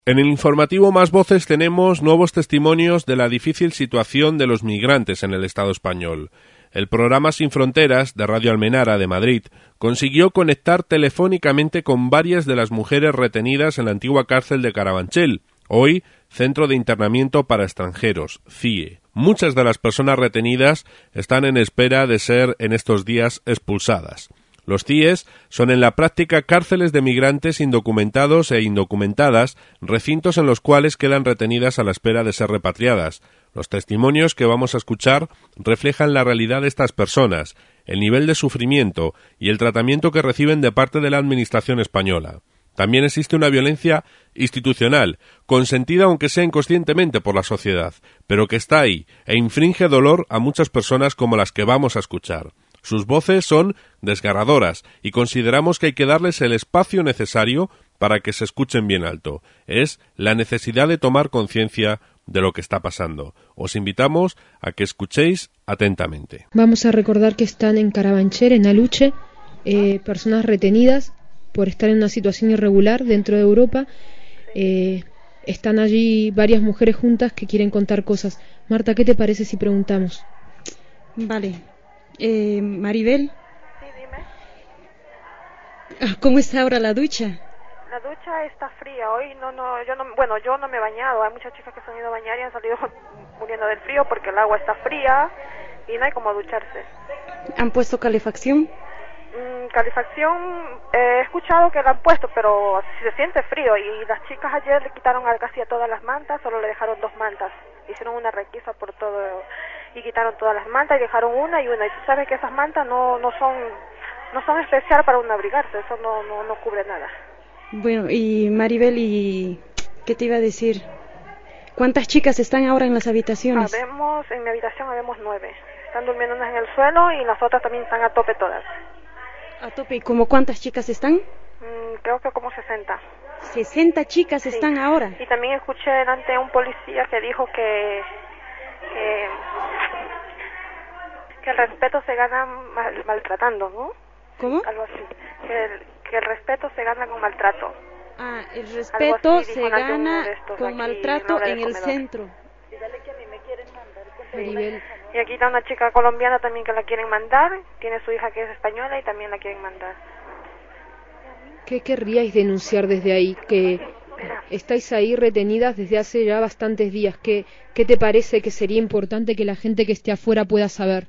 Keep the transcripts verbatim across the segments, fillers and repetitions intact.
En el informativo Más Voces tenemos nuevos testimonios de la difícil situación de los migrantes en el Estado español. El programa Sin Fronteras de Radio Almenara de Madrid consiguió conectar telefónicamente con varias de las mujeres retenidas en la antigua cárcel de Carabanchel, hoy Centro de Internamiento para Extranjeros, C I E. Muchas de las personas retenidas están en espera de ser en estos días expulsadas. Los C I Es son en la práctica cárceles de migrantes indocumentados e indocumentadas, recintos en los cuales quedan retenidas a la espera de ser repatriadas. Los testimonios que vamos a escuchar reflejan la realidad de estas personas, el nivel de sufrimiento y el tratamiento que reciben de parte de la Administración española. También existe una violencia institucional, consentida aunque sea inconscientemente por la sociedad, pero que está ahí e infringe dolor a muchas personas como las que vamos a escuchar. Sus voces son desgarradoras y consideramos que hay que darles el espacio necesario para que se escuchen bien alto. Es la necesidad de tomar conciencia de lo que está pasando. Os invitamos a que escuchéis atentamente. Vamos a recordar que están en Carabanchel, en Aluche, eh, personas retenidas por estar en una situación irregular dentro de Europa. Eh, están allí varias mujeres juntas que quieren contar cosas. Marta, ¿qué te parece si preguntamos? Vale. Eh, Maribel. Sí, dime. ¿Cómo está ahora la ducha? La ducha está fría. Hoy no, no, yo no, bueno, yo no me he bañado. Hay muchas chicas que se han ido a bañar y han salido muriendo del frío porque el agua está fría y no hay como ducharse. ¿Han puesto calefacción? Mm, calefacción, eh, he escuchado que la han puesto, pero se siente frío y las chicas ayer le quitaron a casi a todas las mantas, solo le dejaron dos mantas. Hicieron una requisa por todo y quitaron todas las mantas y dejaron una y una. Y tú sabes que esas mantas no, no son no son especiales para uno abrigarse, eso no, no, no cubre nada. Bueno, y Maribel, ¿y qué te iba a decir? ¿Cuántas chicas están ahora en las habitaciones? Habemos, en mi habitación habemos nueve. Están durmiendo unas en el suelo y las otras también están a tope todas. ¿A tope? ¿Y como cuántas chicas están? Mm, creo que como sesenta. ¿sesenta chicas sí. están ahora? Y también escuché delante un policía que dijo que, que, que el respeto se gana mal, maltratando, ¿no? ¿Cómo? Algo así. Que el, que el respeto se gana con maltrato. Ah, el respeto así, se gana con maltrato en, en el centro. Y dale que a mí me quieren mandar. Maribel. Y aquí está una chica colombiana también que la quieren mandar. Tiene su hija que es española y también la quieren mandar. ¿Qué querríais denunciar desde ahí? Que estáis ahí retenidas desde hace ya bastantes días. ¿Qué, qué te parece que sería importante que la gente que esté afuera pueda saber?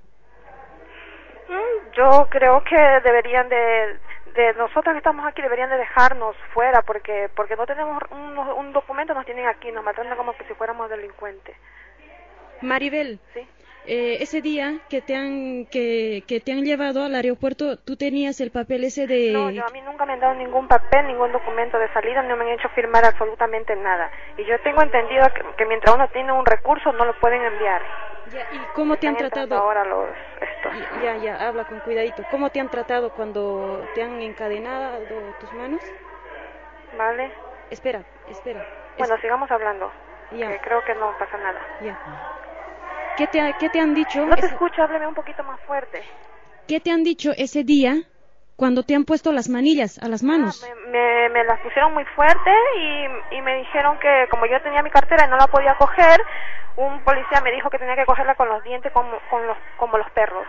Yo creo que deberían de, de nosotros que estamos aquí deberían de dejarnos fuera porque porque no tenemos un, un documento, nos tienen aquí, nos maltratan como que si fuéramos delincuentes. Maribel, ¿sí? eh, ese día que te han que, que te han llevado al aeropuerto, ¿tú tenías el papel ese de...? No, yo, a mí nunca me han dado ningún papel, ningún documento de salida, no me han hecho firmar absolutamente nada. Y yo tengo entendido que, que mientras uno tiene un recurso no lo pueden enviar. Ya, ¿y cómo te han tratado? Ahora los estos. Ya, ya, habla con cuidadito. ¿Cómo te han tratado cuando te han encadenado tus manos? Vale. Espera, espera. Bueno, es... sigamos hablando. Ya. Que creo que no pasa nada. Ya. ¿Qué te, qué te han dicho? No te ese... escucho, háblame un poquito más fuerte. ¿Qué te han dicho ese día cuando te han puesto las manillas a las manos? Ah, me, me, me las pusieron muy fuerte y, y me dijeron que como yo tenía mi cartera y no la podía coger, un policía me dijo que tenía que cogerla con los dientes como, con los, como los perros.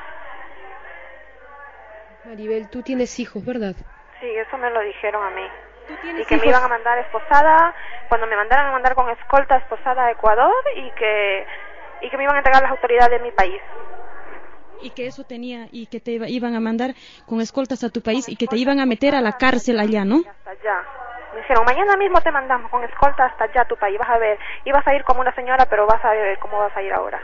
Maribel, tú tienes hijos, ¿verdad? Sí, eso me lo dijeron a mí. Y que hijos? me iban a mandar esposada, cuando me mandaran a mandar con escolta esposada a Ecuador y que, y que me iban a entregar las autoridades de mi país. Y que eso tenía, y que te iban a mandar con escoltas a tu país y que te iban a meter a la cárcel allá, ¿no? Hasta allá. Me dijeron, mañana mismo te mandamos con escolta hasta allá a tu país, vas a ver, ibas a ir como una señora, pero vas a ver cómo vas a ir ahora.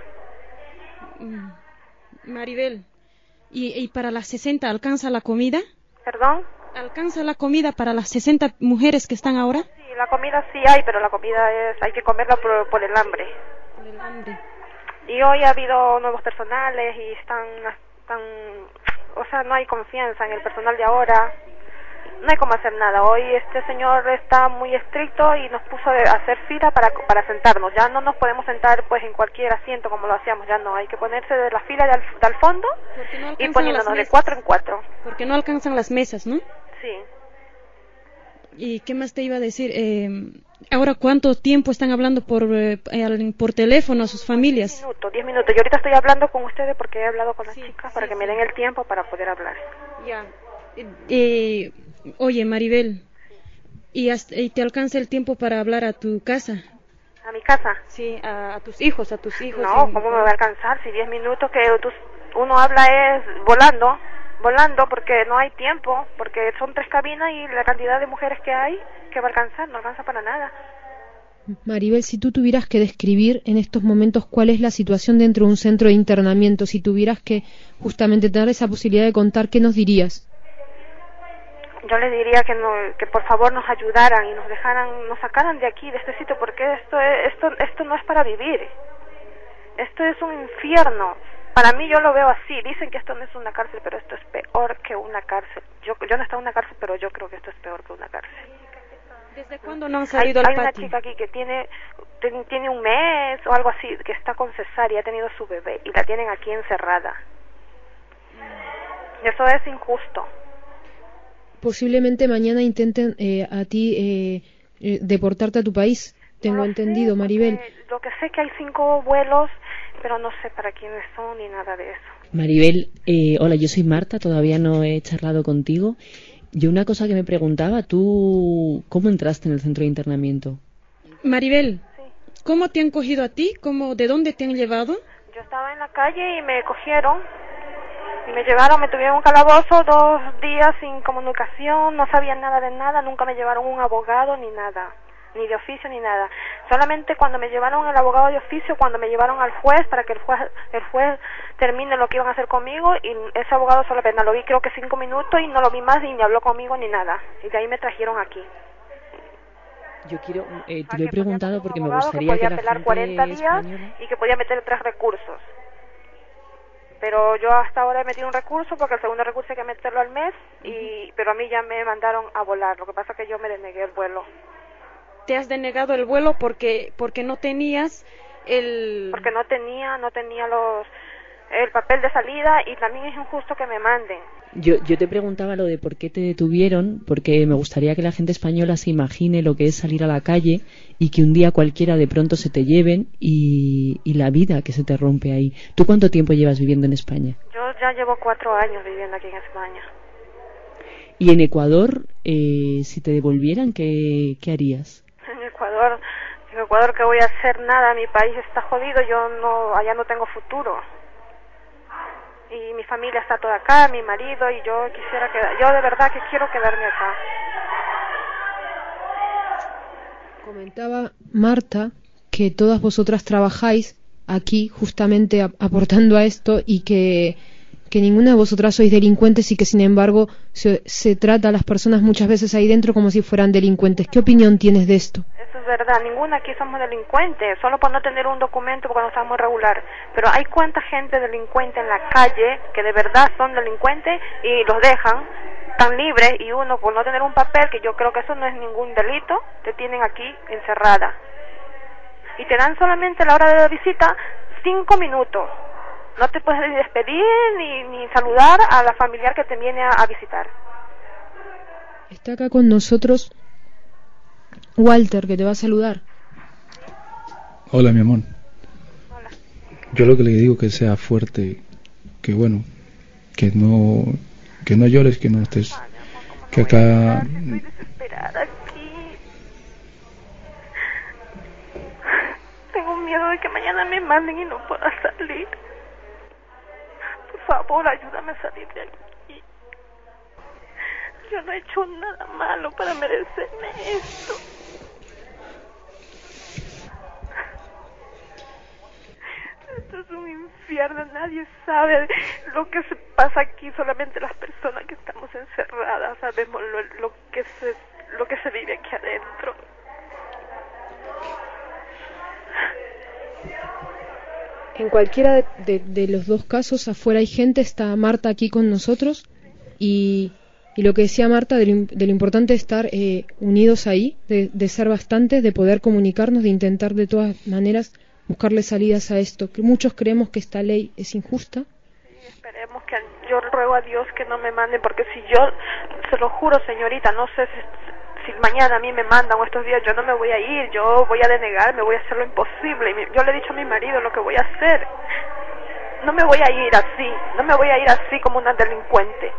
Maribel, ¿y, y para las sesenta alcanza la comida? ¿Perdón? ¿Alcanza la comida para las sesenta mujeres que están ahora? Sí, la comida sí hay, pero la comida es, hay que comerla por, por el hambre. Por el hambre. Y hoy ha habido nuevos personales y están, están, o sea, no hay confianza en el personal de ahora. No hay cómo hacer nada. Hoy este señor está muy estricto y nos puso a hacer fila para para sentarnos. Ya no nos podemos sentar pues en cualquier asiento como lo hacíamos. Ya no, hay que ponerse de la fila de al, de al fondo no y poniéndonos de cuatro en cuatro. Porque no alcanzan las mesas, ¿no? Sí. ¿Y qué más te iba a decir? Eh, ahora, ¿cuánto tiempo están hablando por eh, por teléfono a sus familias? Diez minutos, diez minutos. Yo ahorita estoy hablando con ustedes porque he hablado con las sí, chicas sí, para que sí. me den el tiempo para poder hablar. Ya. Eh, oye, Maribel, ¿y, hasta, ¿y te alcanza el tiempo para hablar a tu casa? ¿A mi casa? Sí, a, a tus hijos, a tus hijos. No, en... ¿cómo me va a alcanzar? Si diez minutos que tú, uno habla es volando, volando porque no hay tiempo, porque son tres cabinas y la cantidad de mujeres que hay, que va a alcanzar, no alcanza para nada. Maribel, si tú tuvieras que describir en estos momentos cuál es la situación dentro de un centro de internamiento, si tuvieras que justamente tener esa posibilidad de contar, ¿qué nos dirías? Yo les diría que no, que por favor nos ayudaran y nos dejaran, nos sacaran de aquí, de este sitio, porque esto es, esto, esto no es para vivir. Esto es un infierno. Para mí yo lo veo así. Dicen que esto no es una cárcel, pero esto es peor que una cárcel. Yo, yo no he estado en una cárcel, pero yo creo que esto es peor que una cárcel. ¿Desde cuándo no han salido hay, al hay patio? una chica aquí que tiene, tiene tiene un mes o algo así, que está con cesárea, ha tenido su bebé y la tienen aquí encerrada. Y eso es injusto. Posiblemente mañana intenten eh, a ti eh, eh, deportarte a tu país, tengo no entendido, sé, Maribel. Lo que sé que hay cinco vuelos, pero no sé para quiénes son ni nada de eso. Maribel, eh, hola, yo soy Marta, todavía no he charlado contigo. Yo una cosa que me preguntaba, ¿tú cómo entraste en el centro de internamiento? Maribel, Sí. ¿cómo te han cogido a ti? ¿Cómo, ¿De dónde te han llevado? Yo estaba en la calle y me cogieron y me llevaron, me tuvieron en un calabozo dos días sin comunicación, no sabían nada de nada, nunca me llevaron un abogado ni nada, ni de oficio ni nada. Solamente cuando me llevaron el abogado de oficio, cuando me llevaron al juez para que el juez el juez termine lo que iban a hacer conmigo, y ese abogado solo apenas lo vi creo que cinco minutos y no lo vi más y ni habló conmigo ni nada. Y de ahí me trajeron aquí. Yo quiero, eh, te Ah, lo he que preguntado podía porque un me abogado gustaría que que podía la apelar gente cuarenta días española... y que podía meter tres recursos. Pero yo hasta ahora he metido un recurso porque el segundo recurso hay que meterlo al mes, y pero a mí ya me mandaron a volar. Lo que pasa es que yo me denegué el vuelo. Te has denegado el vuelo porque porque no tenías el... Porque no tenía, no tenía los el papel de salida, y también es injusto que me manden. Yo, yo te preguntaba lo de por qué te detuvieron, porque me gustaría que la gente española se imagine lo que es salir a la calle y que un día cualquiera de pronto se te lleven y, y la vida que se te rompe ahí. ¿Tú cuánto tiempo llevas viviendo en España? Yo ya llevo cuatro años viviendo aquí en España. Y en Ecuador, eh, si te devolvieran, ¿qué, qué harías? En Ecuador, en Ecuador, ¿qué voy a hacer? Nada, mi país está jodido, yo no, allá no tengo futuro. Y mi familia está toda acá, mi marido, y yo quisiera quedar, yo de verdad que quiero quedarme acá. Comentaba Marta que todas vosotras trabajáis aquí justamente ap- aportando a esto, y que, que ninguna de vosotras sois delincuentes, y que sin embargo se, se trata a las personas muchas veces ahí dentro como si fueran delincuentes. ¿Qué opinión tienes de esto? Eso es verdad, ninguna aquí somos delincuentes, solo por no tener un documento porque no estamos regular. Pero hay cuánta gente delincuente en la calle que de verdad son delincuentes y los dejan tan libres, y uno por no tener un papel, que yo creo que eso no es ningún delito, te tienen aquí encerrada. Y te dan solamente a la hora de la visita cinco minutos. No te puedes ni despedir ni, ni saludar a la familiar que te viene a, a visitar. Está acá con nosotros Walter, que te va a saludar. Hola, mi amor. Hola. Yo lo que le digo es que sea fuerte, que bueno, que no que no llores, que no estés, Ay, amor, ¿cómo no que voy a acá... llorar? Estoy desesperada aquí. Tengo miedo de que mañana me manden y no pueda salir. Por favor, ayúdame a salir de aquí. Yo no he hecho nada malo para merecerme esto. Esto es un infierno, nadie sabe lo que se pasa aquí, solamente las personas que estamos encerradas sabemos lo, lo que se lo que se vive aquí adentro. En cualquiera de, de, de los dos casos, afuera hay gente, está Marta aquí con nosotros, y, y lo que decía Marta de lo, de lo importante es estar eh, unidos ahí, de, de ser bastantes, de poder comunicarnos, de intentar de todas maneras buscarle salidas a esto, que muchos creemos que esta ley es injusta. Sí, esperemos que yo ruego a Dios que no me manden, porque si yo, se lo juro, señorita, no sé si, si mañana a mí me mandan o estos días, yo no me voy a ir, yo voy a denegar, me voy a hacer lo imposible. Y yo le he dicho a mi marido lo que voy a hacer. No me voy a ir así, no me voy a ir así como una delincuente.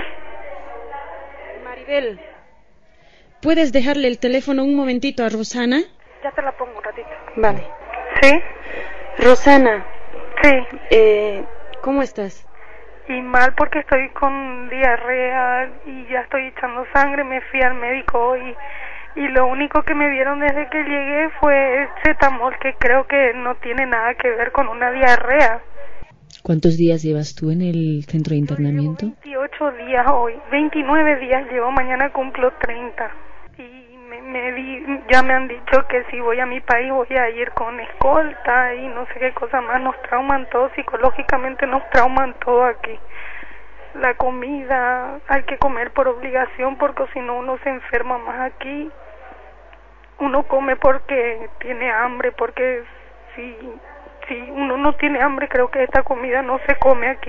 Maribel, ¿puedes dejarle el teléfono un momentito a Rosana? Ya te la pongo un ratito. Vale. ¿Sí? Rosana. Sí. Eh, ¿Cómo estás? Y mal porque estoy con diarrea y ya estoy echando sangre. Me fui al médico hoy y lo único que me dieron desde que llegué fue cetamol, que creo que no tiene nada que ver con una diarrea. ¿Cuántos días llevas tú en el centro de internamiento? veintiocho días hoy, veintinueve días llevo, mañana cumplo treinta. Y me, me di, ya me han dicho que si voy a mi país voy a ir con escolta y no sé qué cosa más. Nos trauman todo, psicológicamente nos trauman todo aquí. La comida, hay que comer por obligación porque si no uno se enferma más aquí. Uno come porque tiene hambre, porque si... Si uno no tiene hambre, creo que esta comida no se come aquí.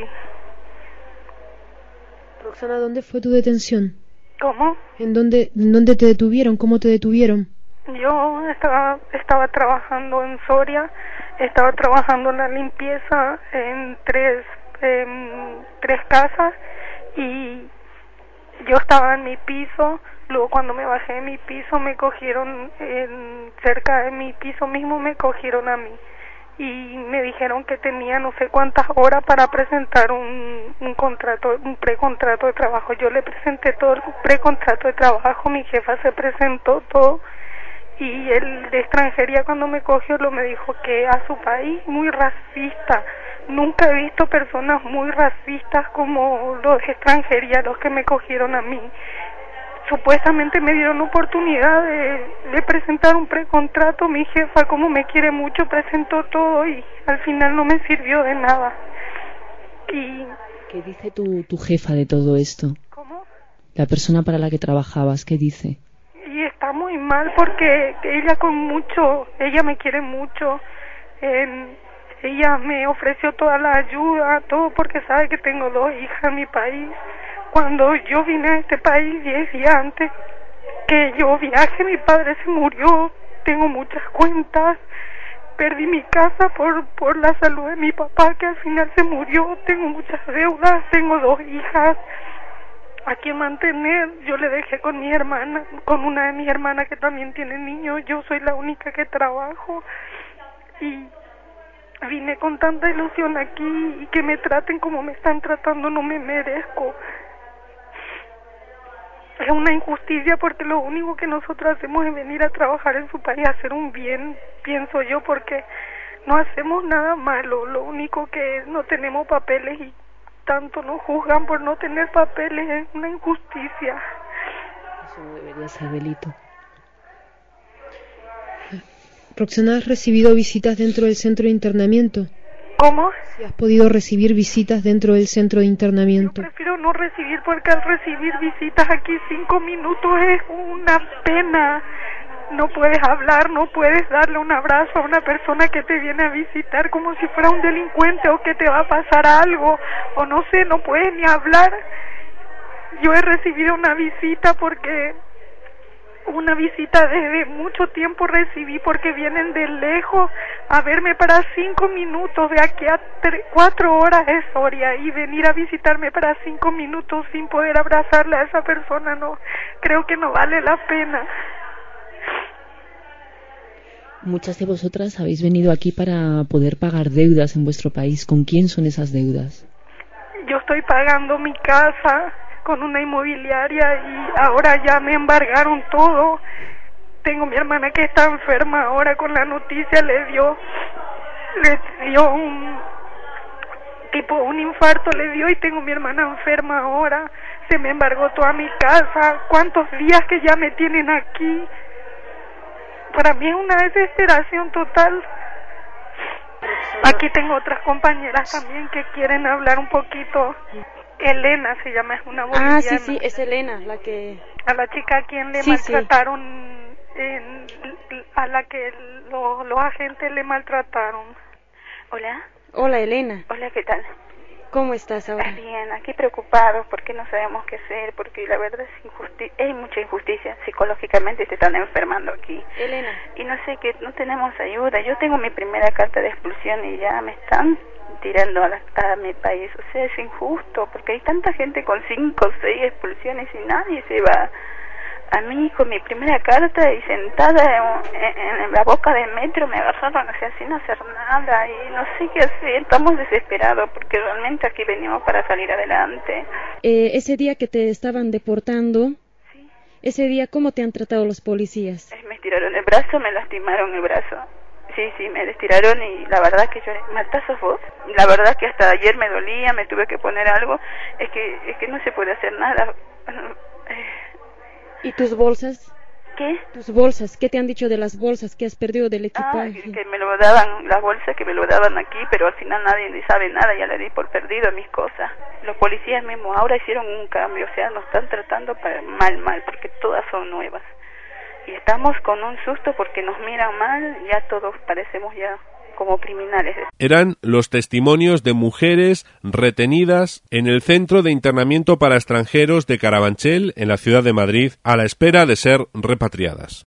Roxana, ¿dónde fue tu detención? ¿Cómo? ¿En dónde, en dónde te detuvieron? ¿Cómo te detuvieron? Yo estaba, estaba trabajando en Soria, estaba trabajando en la limpieza en tres, en tres casas y yo estaba en mi piso. Luego cuando me bajé de mi piso me cogieron, en, cerca de mi piso mismo me cogieron a mí. Y me dijeron que tenía no sé cuántas horas para presentar un, un contrato, un precontrato de trabajo. Yo le presenté todo el precontrato de trabajo, mi jefa se presentó todo y el de extranjería cuando me cogió lo me dijo que a su país muy racista. Nunca he visto personas muy racistas como los de extranjería, los que me cogieron a mí. Supuestamente me dieron oportunidad de, de presentar un precontrato. Mi jefa, como me quiere mucho, presentó todo y al final no me sirvió de nada. Y ¿qué dice tu, tu jefa de todo esto? ¿Cómo? La persona para la que trabajabas, ¿qué dice? Y está muy mal porque ella con mucho, ella me quiere mucho. Eh, ella me ofreció toda la ayuda, todo porque sabe que tengo dos hijas en mi país. Cuando yo vine a este país diez días antes que yo viaje, mi padre se murió, tengo muchas cuentas, perdí mi casa por por la salud de mi papá que al final se murió, tengo muchas deudas, tengo dos hijas a quien mantener. Yo le dejé con mi hermana, con una de mis hermanas que también tiene niños, yo soy la única que trabajo y vine con tanta ilusión aquí y que me traten como me están tratando no me merezco. Es una injusticia porque lo único que nosotros hacemos es venir a trabajar en su país, hacer un bien, pienso yo, porque no hacemos nada malo, lo único que no tenemos papeles y tanto nos juzgan por no tener papeles, es una injusticia. Eso no debería ser delito. Roxana, ¿has recibido visitas dentro del centro de internamiento? ¿Cómo? Si has podido recibir visitas dentro del centro de internamiento. Yo prefiero no recibir porque al recibir visitas aquí cinco minutos es una pena. No puedes hablar, no puedes darle un abrazo a una persona que te viene a visitar como si fuera un delincuente o que te va a pasar algo o no sé, no puedes ni hablar. Yo he recibido una visita porque una visita desde mucho tiempo recibí porque vienen de lejos a verme para cinco minutos de aquí a tre- cuatro horas de Soria y venir a visitarme para cinco minutos sin poder abrazarle a esa persona, no, creo que no vale la pena. Muchas de vosotras habéis venido aquí para poder pagar deudas en vuestro país. ¿Con quién son esas deudas? Yo estoy pagando mi casa con una inmobiliaria y ahora ya me embargaron todo. Tengo mi hermana que está enferma ahora, con la noticia le dio le dio un tipo un infarto le dio y tengo mi hermana enferma ahora. Se me embargó toda mi casa. ¿Cuántos días que ya me tienen aquí? Para mí es una desesperación total. Aquí tengo otras compañeras también que quieren hablar un poquito. Elena se llama, es una boliviana. Ah, sí, sí, es Elena la que... A la chica a quien le sí, maltrataron, sí. En, a la que lo, los agentes le maltrataron. Hola. Hola, Elena. Hola, ¿qué tal? ¿Cómo estás ahora? Bien, aquí preocupados porque no sabemos qué hacer, porque la verdad es injusti- hay mucha injusticia, psicológicamente se están enfermando aquí. Elena. Y no sé, que no tenemos ayuda. Yo tengo mi primera carta de expulsión y ya me están tirando a, la, a mi país. O sea, es injusto porque hay tanta gente con cinco o seis expulsiones y nadie se va. A mí con mi primera carta y sentada en, en, en la boca del metro me agarraron, o sea, sin hacer nada, y no sé qué hacer. Estamos desesperados porque realmente aquí venimos para salir adelante. Eh, ese día que te estaban deportando, ¿Sí? Ese día, ¿cómo te han tratado los policías? Me estiraron el brazo, me lastimaron el brazo. Sí, sí, me estiraron y la verdad que yo... ¿Marta, sos vos? La verdad que hasta ayer me dolía, me tuve que poner algo. Es que, es que no se puede hacer nada. ¿Y tus bolsas? ¿Qué? Tus bolsas, ¿qué te han dicho de las bolsas que has perdido del equipaje? Ah, que me lo daban, las bolsas que me lo daban aquí, pero al final nadie ni sabe nada, ya le di por perdido mis cosas. Los policías mismos ahora hicieron un cambio, o sea, nos están tratando para mal, mal, porque todas son nuevas. Y estamos con un susto porque nos miran mal, ya todos parecemos ya como criminales. Eran los testimonios de mujeres retenidas en el Centro de Internamiento para Extranjeros de Carabanchel, en la ciudad de Madrid, a la espera de ser repatriadas.